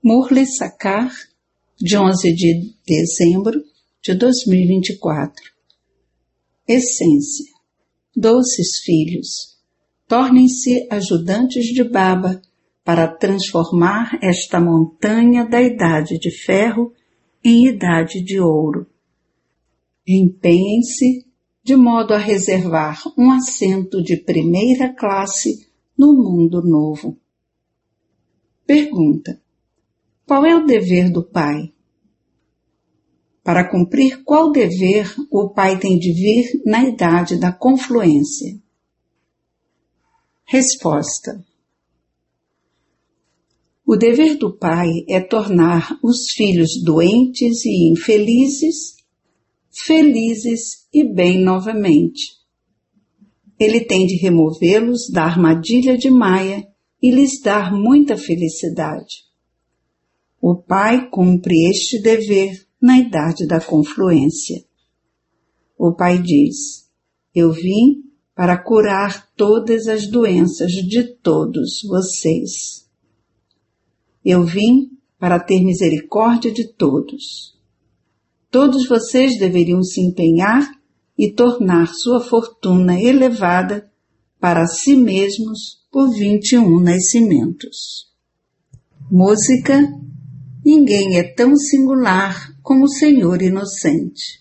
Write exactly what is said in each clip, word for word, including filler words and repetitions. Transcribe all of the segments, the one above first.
Murli Sakar, de onze de dezembro de dois mil e vinte e quatro. Essência. Doces filhos, tornem-se ajudantes de Baba para transformar esta montanha da idade de ferro em idade de ouro. Empenhem-se de modo a reservar um assento de primeira classe no mundo novo. Pergunta: qual é o dever do pai? Para cumprir qual dever o pai tem de vir na idade da confluência? Resposta: o dever do pai é tornar os filhos doentes e infelizes, felizes e bem novamente. Ele tem de removê-los da armadilha de Maia e lhes dar muita felicidade. O pai cumpre este dever na idade da confluência. O pai diz: eu vim para curar todas as doenças de todos vocês. Eu vim para ter misericórdia de todos. Todos vocês deveriam se empenhar e tornar sua fortuna elevada para si mesmos por vinte e um nascimentos. Música: ninguém é tão singular como o Senhor inocente.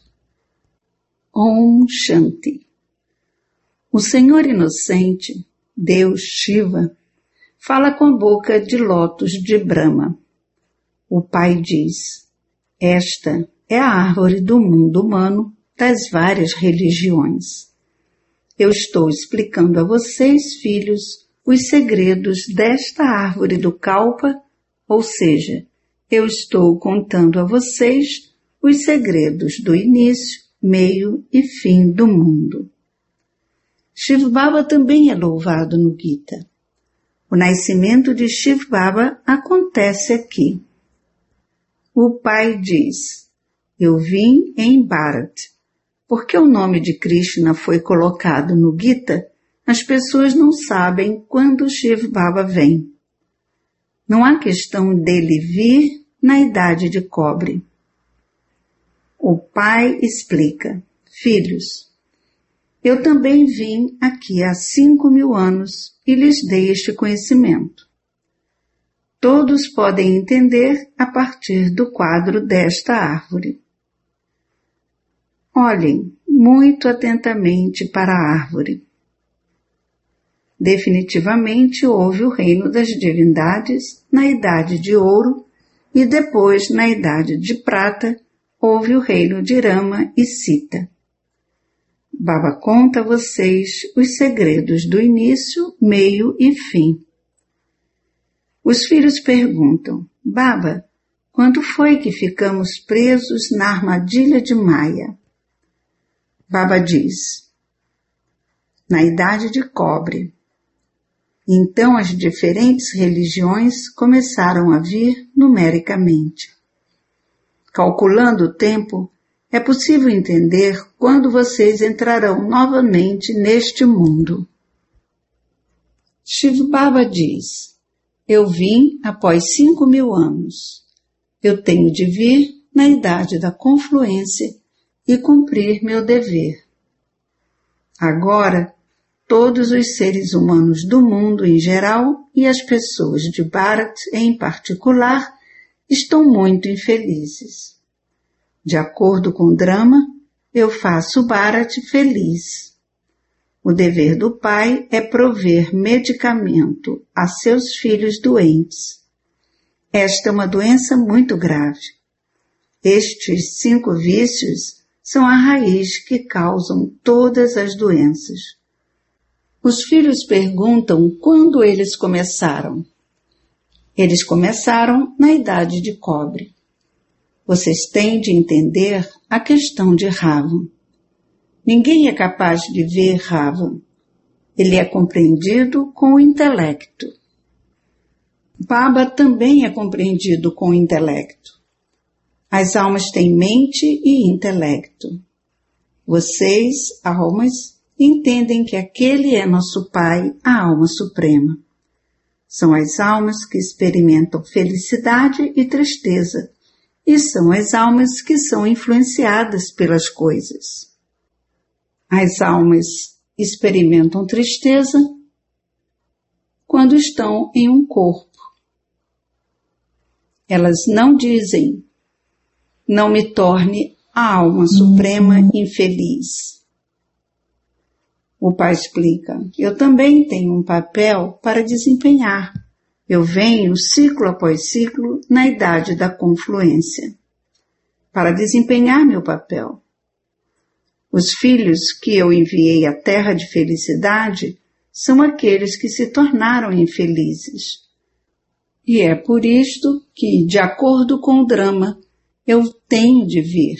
Om Shanti. O Senhor inocente, Deus Shiva, fala com a boca de lótus de Brahma. O Pai diz: esta é a árvore do mundo humano das várias religiões. Eu estou explicando a vocês, filhos, os segredos desta árvore do Kalpa, ou seja, eu estou contando a vocês os segredos do início, meio e fim do mundo. Shiv Baba também é louvado no Gita. O nascimento de Shiv Baba acontece aqui. O pai diz: eu vim em Bharat. Porque o nome de Krishna foi colocado no Gita, as pessoas não sabem quando Shiv Baba vem. Não há questão dele vir na idade de cobre. O pai explica: filhos, eu também vim aqui há cinco mil anos e lhes dei este conhecimento. Todos podem entender a partir do quadro desta árvore. Olhem muito atentamente para a árvore. Definitivamente houve o reino das divindades na idade de ouro e depois, na idade de prata, houve o reino de Rama e Sita. Baba conta a vocês os segredos do início, meio e fim. Os filhos perguntam: Baba, quando foi que ficamos presos na armadilha de Maia? Baba diz: na idade de cobre. Então as diferentes religiões começaram a vir numericamente. Calculando o tempo, é possível entender quando vocês entrarão novamente neste mundo. Shiv Baba diz: eu vim após cinco mil anos. Eu tenho de vir na idade da confluência e cumprir meu dever. Agora, todos os seres humanos do mundo em geral e as pessoas de Bharat em particular estão muito infelizes. De acordo com o drama, eu faço Bharat feliz. O dever do pai é prover medicamento a seus filhos doentes. Esta é uma doença muito grave. Estes cinco vícios são a raiz que causam todas as doenças. Os filhos perguntam quando eles começaram. Eles começaram na idade de cobre. Vocês têm de entender a questão de Ravan. Ninguém é capaz de ver Ravan. Ele é compreendido com o intelecto. Baba também é compreendido com o intelecto. As almas têm mente e intelecto. Vocês, almas, entendem que aquele é nosso Pai, a alma suprema. São as almas que experimentam felicidade e tristeza, e são as almas que são influenciadas pelas coisas. As almas experimentam tristeza quando estão em um corpo. Elas não dizem, não me torne a alma suprema infeliz. O pai explica, eu também tenho um papel para desempenhar. Eu venho ciclo após ciclo na idade da confluência, para desempenhar meu papel. Os filhos que eu enviei à terra de felicidade são aqueles que se tornaram infelizes. E é por isto que, de acordo com o drama, eu tenho de vir.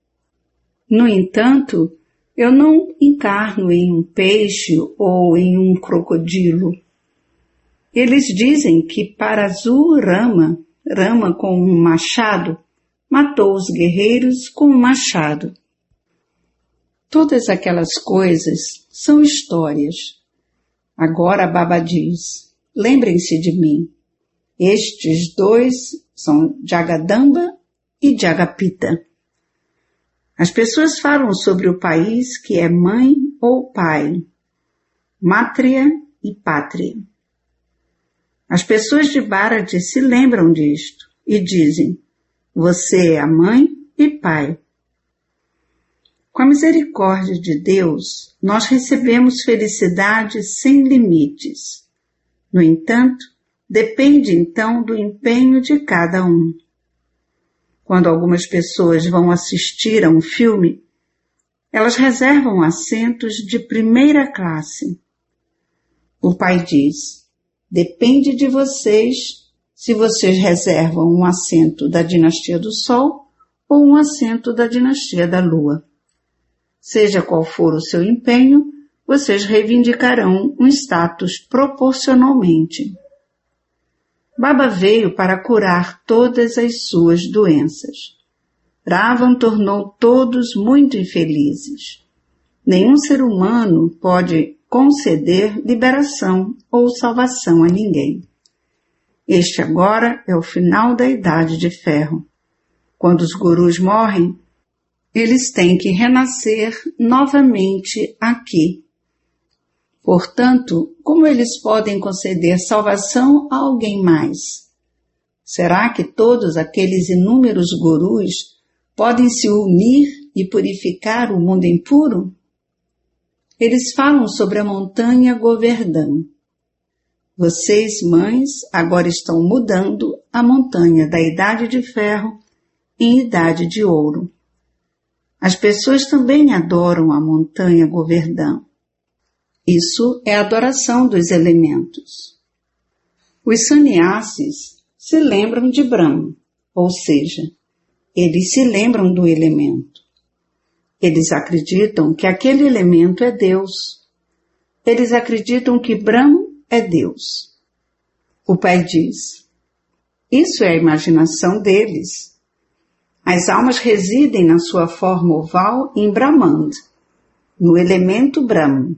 No entanto, eu não encarno em um peixe ou em um crocodilo. Eles dizem que Parazu Rama, Rama com um machado, matou os guerreiros com um machado. Todas aquelas coisas são histórias. Agora Baba diz, lembrem-se de mim. Estes dois são Jagadamba e Jagapita. As pessoas falam sobre o país que é mãe ou pai, Mátria e Pátria. As pessoas de Bharat se lembram disto e dizem, você é a mãe e pai. Com a misericórdia de Deus, nós recebemos felicidade sem limites. No entanto, depende então do empenho de cada um. Quando algumas pessoas vão assistir a um filme, elas reservam assentos de primeira classe. O pai diz, depende de vocês se vocês reservam um assento da dinastia do Sol ou um assento da dinastia da Lua. Seja qual for o seu empenho, vocês reivindicarão um status proporcionalmente. Baba veio para curar todas as suas doenças. Ravan tornou todos muito infelizes. Nenhum ser humano pode conceder liberação ou salvação a ninguém. Este agora é o final da Idade de Ferro. Quando os gurus morrem, eles têm que renascer novamente aqui. Portanto, como eles podem conceder salvação a alguém mais? Será que todos aqueles inúmeros gurus podem se unir e purificar o mundo impuro? Eles falam sobre a montanha Govardhan. Vocês, mães, agora estão mudando a montanha da Idade de Ferro em Idade de Ouro. As pessoas também adoram a montanha Govardhan. Isso é a adoração dos elementos. Os sannyasis se lembram de Brahma, ou seja, eles se lembram do elemento. Eles acreditam que aquele elemento é Deus. Eles acreditam que Brahma é Deus. O pai diz, isso é a imaginação deles. As almas residem na sua forma oval em Brahmand, no elemento Brahma.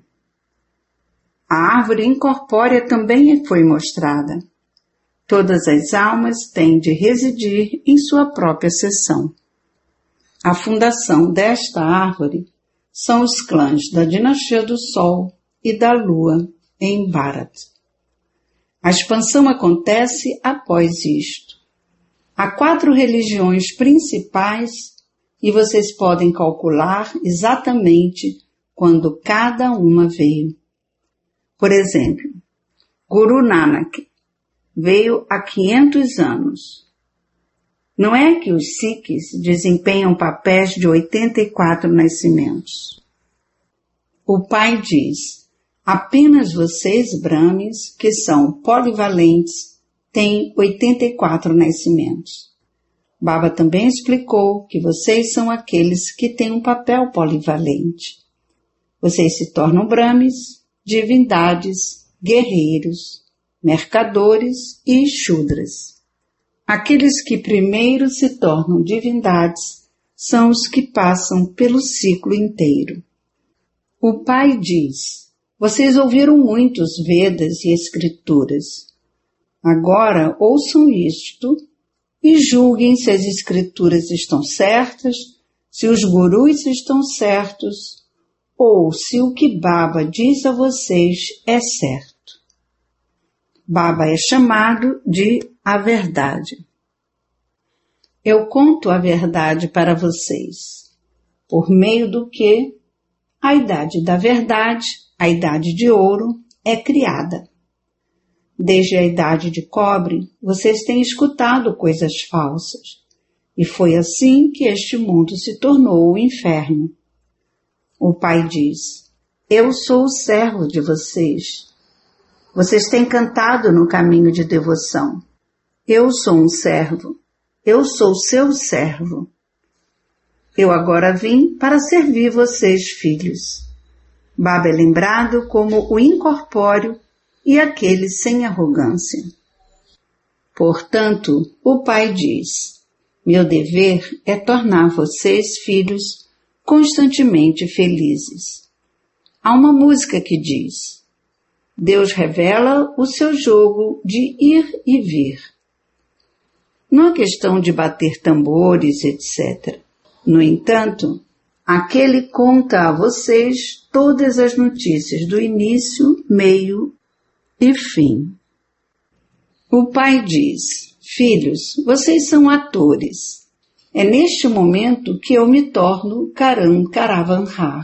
A árvore incorpórea também foi mostrada. Todas as almas têm de residir em sua própria seção. A fundação desta árvore são os clãs da dinastia do Sol e da Lua em Bharat. A expansão acontece após isto. Há quatro religiões principais e vocês podem calcular exatamente quando cada uma veio. Por exemplo, Guru Nanak veio há quinhentos anos. Não é que os Sikhs desempenham papéis de oitenta e quatro nascimentos. O pai diz, apenas vocês, Brahmins, que são polivalentes, têm oitenta e quatro nascimentos. Baba também explicou que vocês são aqueles que têm um papel polivalente. Vocês se tornam Brahmins, divindades, guerreiros, mercadores e shudras. Aqueles que primeiro se tornam divindades são os que passam pelo ciclo inteiro. O pai diz, vocês ouviram muitos Vedas e Escrituras. Agora ouçam isto e julguem se as escrituras estão certas, se os gurus estão certos, ou se o que Baba diz a vocês é certo. Baba é chamado de a verdade. Eu conto a verdade para vocês, por meio do que a idade da verdade, a idade de ouro, é criada. Desde a idade de cobre, vocês têm escutado coisas falsas, e foi assim que este mundo se tornou o inferno. O Pai diz, eu sou o servo de vocês. Vocês têm cantado no caminho de devoção. Eu sou um servo. Eu sou seu servo. Eu agora vim para servir vocês, filhos. Baba é lembrado como o incorpóreo e aquele sem arrogância. Portanto, o Pai diz, meu dever é tornar vocês, filhos, constantemente felizes. Há uma música que diz, Deus revela o seu jogo de ir e vir. Não é questão de bater tambores, etcétera. No entanto, aquele conta a vocês todas as notícias do início, meio e fim. O Pai diz, filhos, vocês são atores. É neste momento que eu me torno Karan Karavanhar.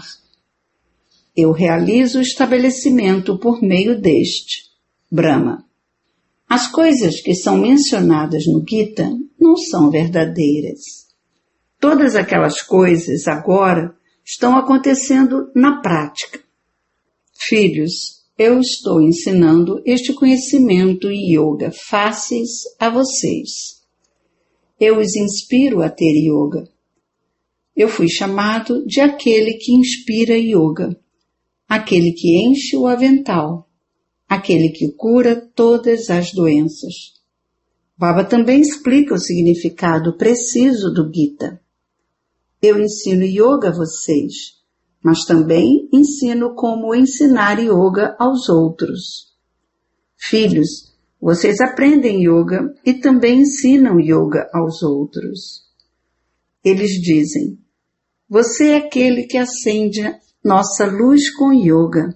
Eu realizo o estabelecimento por meio deste, Brahma. As coisas que são mencionadas no Gita não são verdadeiras. Todas aquelas coisas agora estão acontecendo na prática. Filhos, eu estou ensinando este conhecimento e yoga fáceis a vocês. Eu os inspiro a ter yoga. Eu fui chamado de aquele que inspira yoga, aquele que enche o avental, aquele que cura todas as doenças. Baba também explica o significado preciso do Gita. Eu ensino yoga a vocês, mas também ensino como ensinar yoga aos outros. Filhos, vocês aprendem yoga e também ensinam yoga aos outros. Eles dizem, você é aquele que acende nossa luz com yoga.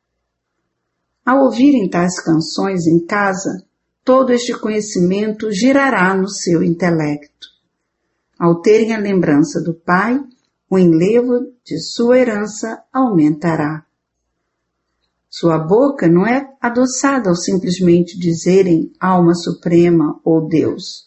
Ao ouvirem tais canções em casa, todo este conhecimento girará no seu intelecto. Ao terem a lembrança do Pai, o enlevo de sua herança aumentará. Sua boca não é adoçada ao simplesmente dizerem alma suprema ou Deus.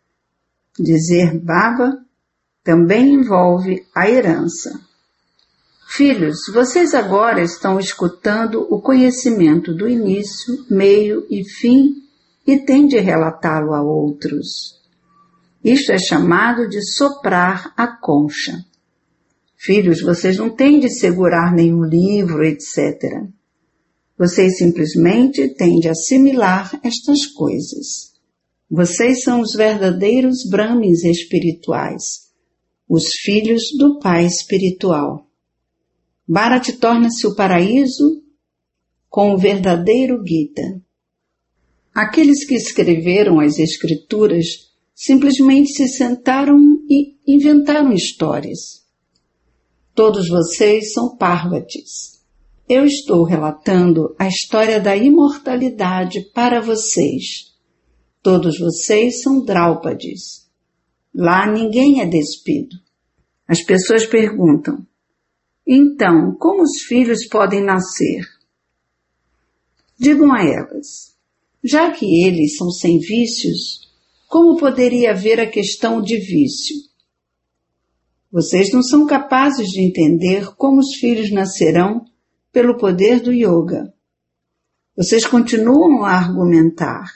Dizer Baba também envolve a herança. Filhos, vocês agora estão escutando o conhecimento do início, meio e fim e têm de relatá-lo a outros. Isto é chamado de soprar a concha. Filhos, vocês não têm de segurar nenhum livro, etcétera. Vocês simplesmente têm de assimilar estas coisas. Vocês são os verdadeiros Brahmins espirituais, os filhos do Pai espiritual. Bharat torna-se o paraíso com o verdadeiro Gita. Aqueles que escreveram as escrituras simplesmente se sentaram e inventaram histórias. Todos vocês são Parvatis. Eu estou relatando a história da imortalidade para vocês. Todos vocês são Draupadis. Lá ninguém é despido. As pessoas perguntam, então, como os filhos podem nascer? Digam a elas, já que eles são sem vícios, como poderia haver a questão de vício? Vocês não são capazes de entender como os filhos nascerão pelo poder do yoga. Vocês continuam a argumentar.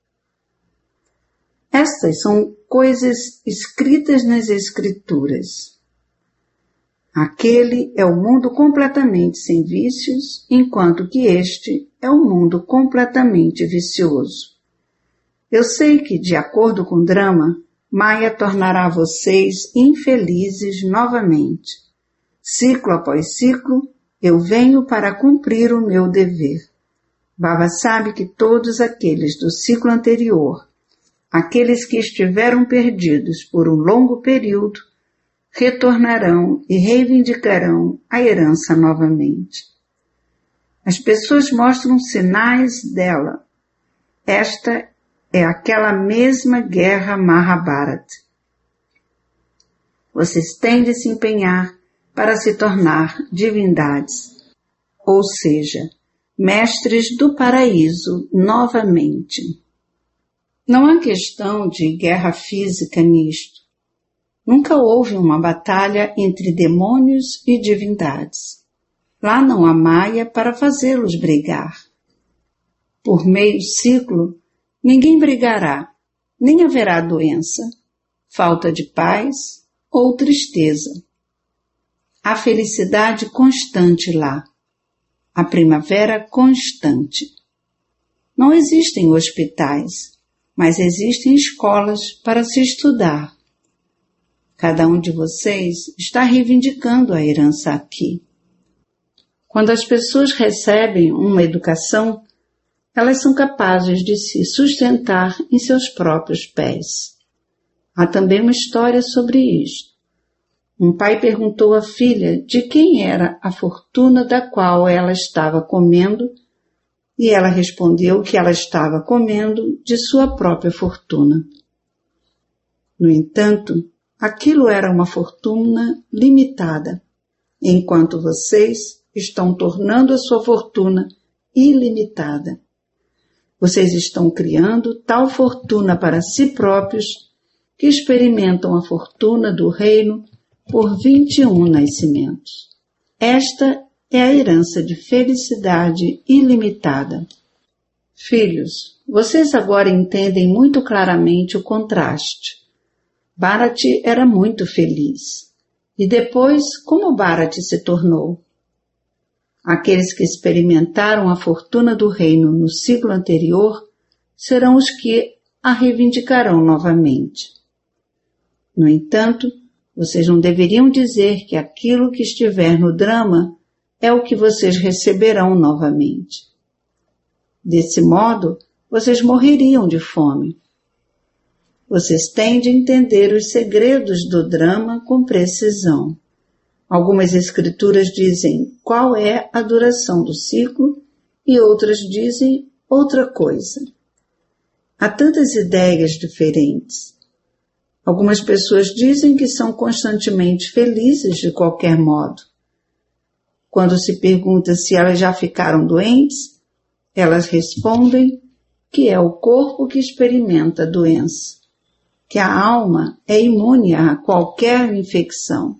Estas são coisas escritas nas escrituras. Aquele é o mundo completamente sem vícios, enquanto que este é um mundo completamente vicioso. Eu sei que, de acordo com o drama, Maya tornará vocês infelizes novamente. Ciclo após ciclo, eu venho para cumprir o meu dever. Baba sabe que todos aqueles do ciclo anterior, aqueles que estiveram perdidos por um longo período, retornarão e reivindicarão a herança novamente. As pessoas mostram sinais dela. Esta é aquela mesma guerra Mahabharata. Vocês têm de se empenhar para se tornar divindades, ou seja, mestres do paraíso novamente. Não há questão de guerra física nisto. Nunca houve uma batalha entre demônios e divindades. Lá não há Maya para fazê-los brigar. Por meio ciclo, ninguém brigará, nem haverá doença, falta de paz ou tristeza. Há felicidade constante lá, a primavera constante. Não existem hospitais, mas existem escolas para se estudar. Cada um de vocês está reivindicando a herança aqui. Quando as pessoas recebem uma educação, elas são capazes de se sustentar em seus próprios pés. Há também uma história sobre isto. Um pai perguntou à filha de quem era a fortuna da qual ela estava comendo, e ela respondeu que ela estava comendo de sua própria fortuna. No entanto, aquilo era uma fortuna limitada, enquanto vocês estão tornando a sua fortuna ilimitada. Vocês estão criando tal fortuna para si próprios que experimentam a fortuna do reino por vinte e um nascimentos. Esta é a herança de felicidade ilimitada. Filhos, vocês agora entendem muito claramente o contraste. Bharat era muito feliz. E depois, como Bharat se tornou? Aqueles que experimentaram a fortuna do reino no ciclo anterior serão os que a reivindicarão novamente. No entanto, vocês não deveriam dizer que aquilo que estiver no drama é o que vocês receberão novamente. Desse modo, vocês morreriam de fome. Vocês têm de entender os segredos do drama com precisão. Algumas escrituras dizem qual é a duração do ciclo e outras dizem outra coisa. Há tantas ideias diferentes. Algumas pessoas dizem que são constantemente felizes de qualquer modo. Quando se pergunta se elas já ficaram doentes, elas respondem que é o corpo que experimenta a doença, que a alma é imune a qualquer infecção.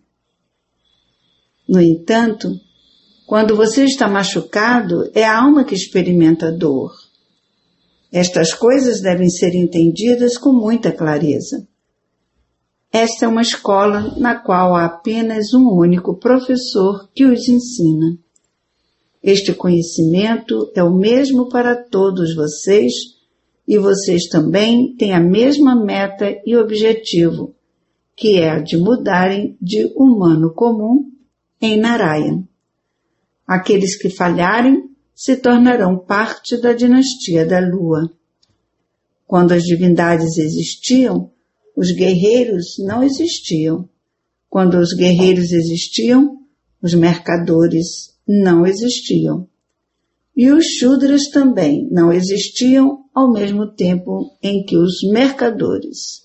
No entanto, quando você está machucado, é a alma que experimenta a dor. Estas coisas devem ser entendidas com muita clareza. Esta é uma escola na qual há apenas um único professor que os ensina. Este conhecimento é o mesmo para todos vocês e vocês também têm a mesma meta e objetivo, que é a de mudarem de humano comum em Narayan. Aqueles que falharem se tornarão parte da dinastia da Lua. Quando as divindades existiam, os guerreiros não existiam. Quando os guerreiros existiam, os mercadores não existiam. E os Shudras também não existiam ao mesmo tempo em que os mercadores.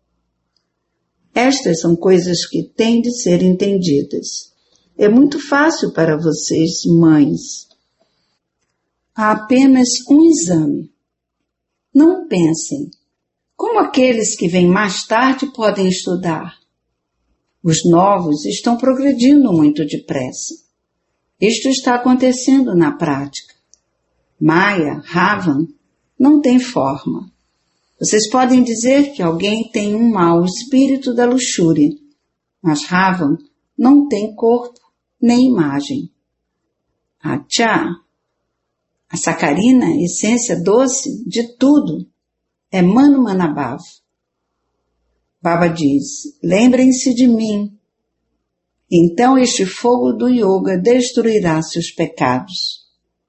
Estas são coisas que têm de ser entendidas. É muito fácil para vocês, mães. Há apenas um exame. Não pensem. Como aqueles que vêm mais tarde podem estudar? Os novos estão progredindo muito depressa. Isto está acontecendo na prática. Maya, Ravan, não tem forma. Vocês podem dizer que alguém tem um mau espírito da luxúria, mas Ravan não tem corpo nem imagem. Achá, a sacarina, essência doce de tudo, é Manu Manabhav. Baba diz, lembrem-se de mim. Então este fogo do yoga destruirá seus pecados.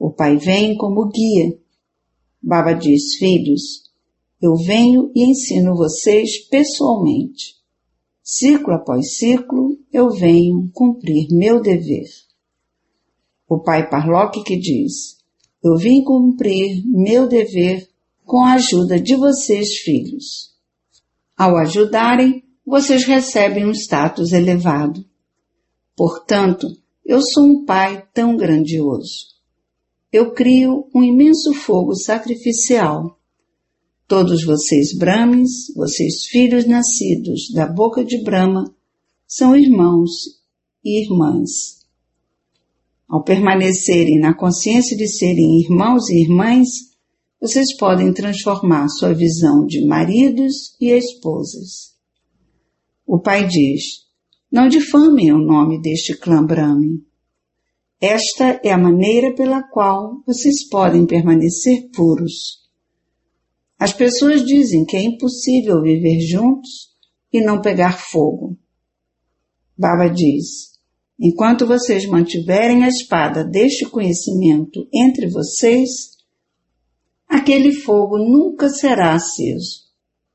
O Pai vem como guia. Baba diz: filhos, eu venho e ensino vocês pessoalmente. Ciclo após ciclo, eu venho cumprir meu dever. O Pai Parlock que diz: eu vim cumprir meu dever com a ajuda de vocês, filhos. Ao ajudarem, vocês recebem um status elevado. Portanto, eu sou um Pai tão grandioso. Eu crio um imenso fogo sacrificial. Todos vocês Brahmins, vocês filhos nascidos da boca de Brahma, são irmãos e irmãs. Ao permanecerem na consciência de serem irmãos e irmãs, vocês podem transformar sua visão de maridos e esposas. O Pai diz: não difamem o nome deste clã Brahmin. Esta é a maneira pela qual vocês podem permanecer puros. As pessoas dizem que é impossível viver juntos e não pegar fogo. Baba diz: enquanto vocês mantiverem a espada deste conhecimento entre vocês, aquele fogo nunca será aceso.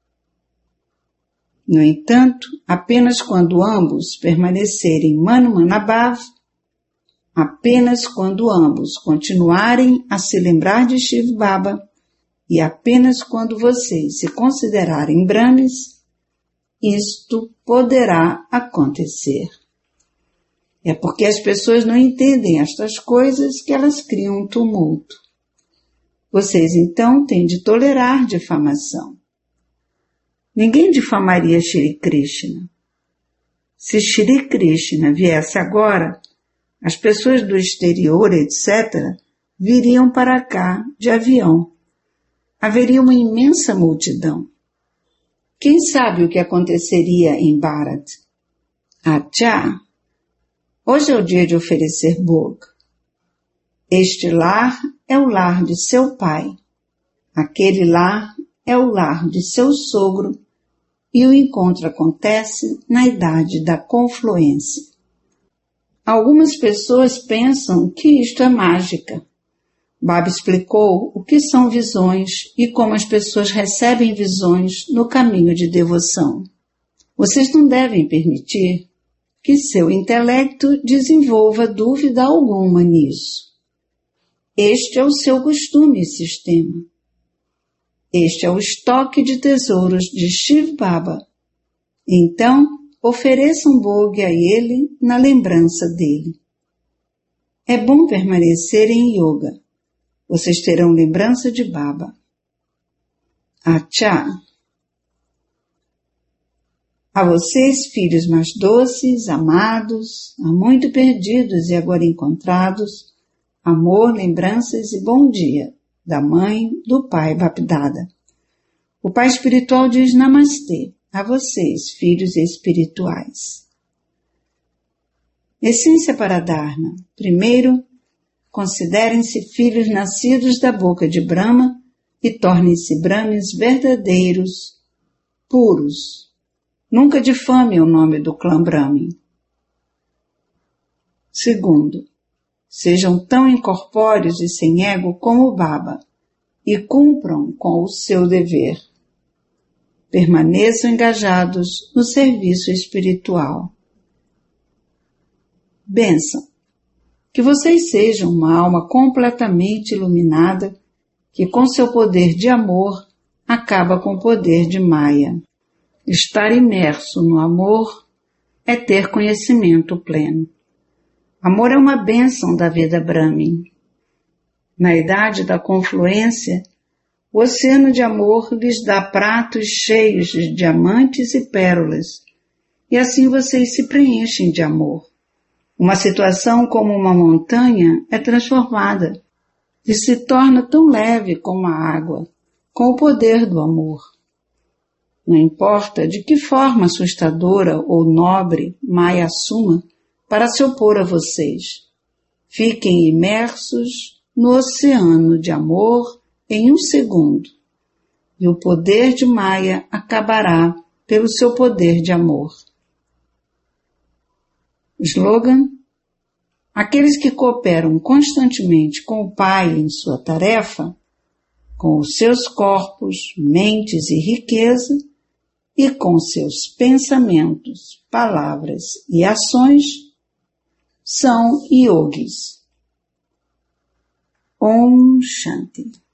No entanto, apenas quando ambos permanecerem Mano Manabhav, apenas quando ambos continuarem a se lembrar de Shiv Baba e apenas quando vocês se considerarem Brahmins, isto poderá acontecer. É porque as pessoas não entendem estas coisas que elas criam um tumulto. Vocês então têm de tolerar difamação. Ninguém difamaria Shri Krishna. Se Shri Krishna viesse agora, as pessoas do exterior, etcétera, viriam para cá de avião. Haveria uma imensa multidão. Quem sabe o que aconteceria em Bharat? Achá! Hoje é o dia de oferecer bhog. Este lar é o lar de seu pai. Aquele lar é o lar de seu sogro e o encontro acontece na idade da confluência. Algumas pessoas pensam que isto é mágica. Baba explicou o que são visões e como as pessoas recebem visões no caminho de devoção. Vocês não devem permitir que seu intelecto desenvolva dúvida alguma nisso. Este é o seu costume e sistema. Este é o estoque de tesouros de Shiv Baba. Então, ofereçam bhog a ele na lembrança dele. É bom permanecer em yoga. Vocês terão lembrança de Baba. Achá! A vocês, filhos mais doces, amados, há muito perdidos e agora encontrados, amor, lembranças e bom dia, da mãe, do pai Bapdada. O pai espiritual diz Namastê a vocês, filhos espirituais. Essência para Dharma. Primeiro, considerem-se filhos nascidos da boca de Brahma e tornem-se Brahmins verdadeiros, puros. Nunca difamem o nome do clã Brahmin. Segundo, sejam tão incorpóreos e sem ego como o Baba e cumpram com o seu dever. Permaneçam engajados no serviço espiritual. Bênção. Que vocês sejam uma alma completamente iluminada que com seu poder de amor acaba com o poder de Maya. Estar imerso no amor é ter conhecimento pleno. Amor é uma bênção da vida Brahmin. Na idade da confluência, o oceano de amor lhes dá pratos cheios de diamantes e pérolas, e assim vocês se preenchem de amor. Uma situação como uma montanha é transformada e se torna tão leve como a água, com o poder do amor. Não importa de que forma assustadora ou nobre Maya assuma para se opor a vocês. Fiquem imersos no oceano de amor em um segundo, e o poder de Maya acabará pelo seu poder de amor. Slogan: Aqueles que cooperam constantemente com o Pai em sua tarefa, com os seus corpos, mentes e riqueza, e com seus pensamentos, palavras e ações, são yogis. Om Shanti.